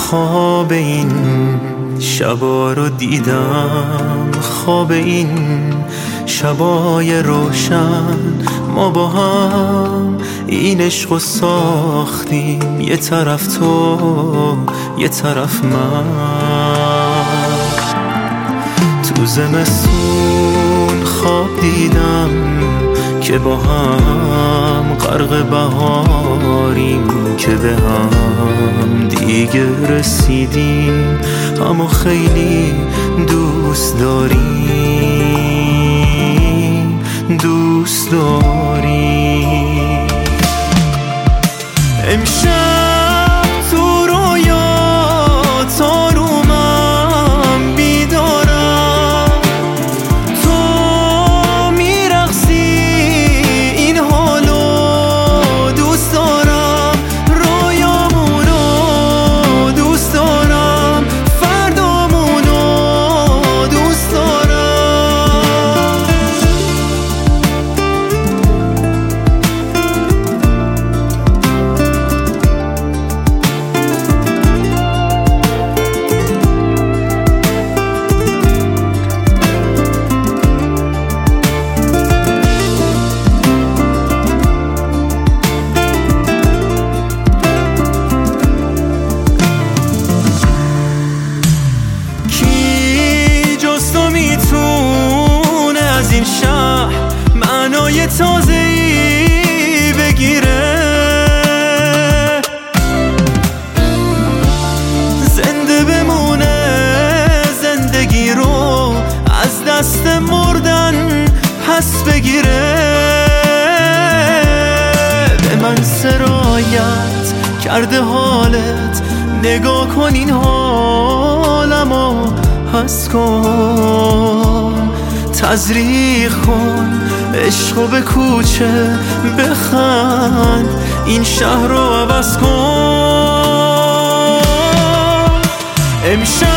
خواب این شبا رو دیدم، خواب این شبای روشن. ما با هم این عشقو ساختیم، یه طرف تو یه طرف من. تو زمستون خواب دیدم که با هم غرق بهاریم، که به هم دیگه رسیدیم، اما خیلی دوست داریم، دوست داریم. امشب تو رویات آرومم بیدارم، تو میرقصی این حالو دوست دارم، رویامونو دوست دارم، فردامونو دوست دارم. از این شهر معنای تازه‌ای بگیره، زنده بمونه، زندگی رو از دست مردن پس بگیره. به من سرایت کرده حالت، نگاه کن این حالمو حس کن، تزریق کن عشقو به کوچه بخند، این شهر رو عوض کن. امشب